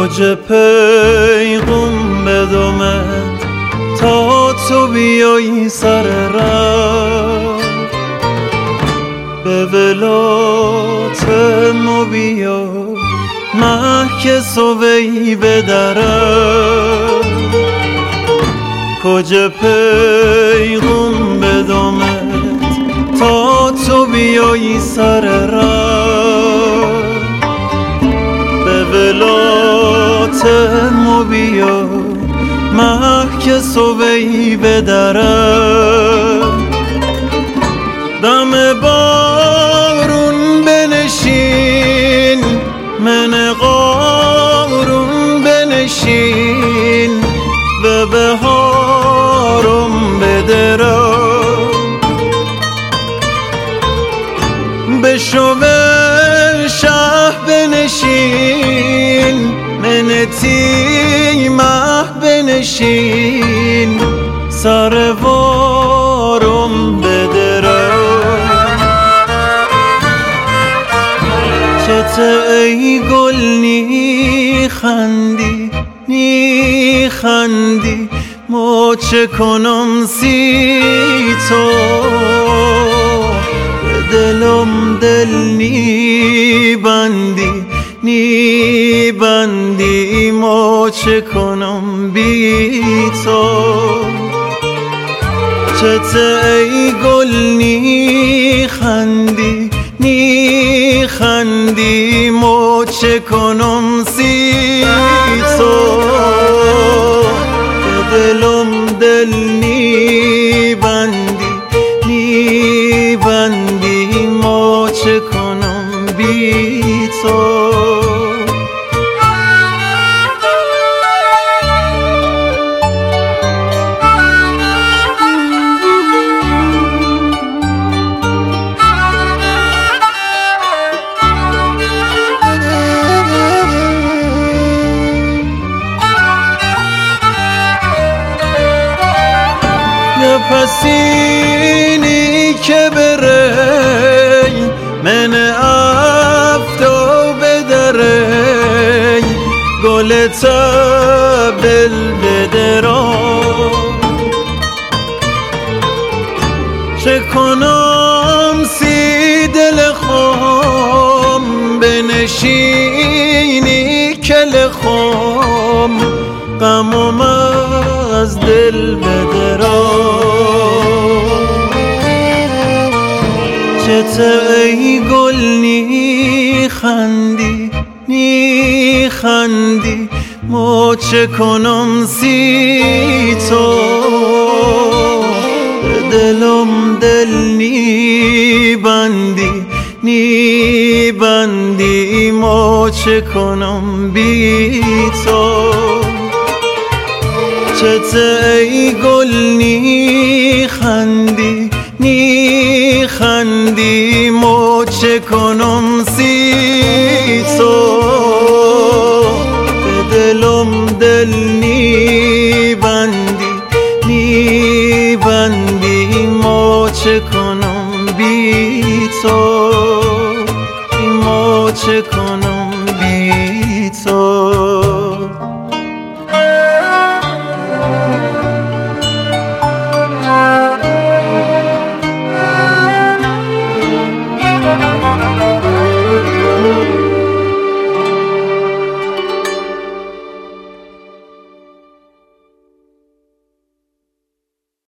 کجا پیغم بدمت تا تو بیایی سر راه به ولات مو بیا محک سوی بدرم کجا پیغم بدمت تا تو بیایی سر راه به ولات مو بیا محک سوی بدرم دم بارون بنشین من قارون بنشین و بهارم بدرم بشو شه بنشین من تیمه بنشین سروارم بدرم چته ای گل نی خندی ما چه کنم سی تو به دلم دل نی بندی ما چه کنم بی تو چته ای گل نی خندی ما چه کنم سی تو به دلم دل نی بندی ما چه کنم بی تو پسینی که بری من افتو بدری گل تبل بدرم چه کنم سی دل خام بنشینی کل خام غمم از دل بدرم چته ای گل نی خندی ما چه کنم سی تو به دلم دل نی بندی ما چه کنم بی تو چته ای گل نی خندی ما چه کنم سی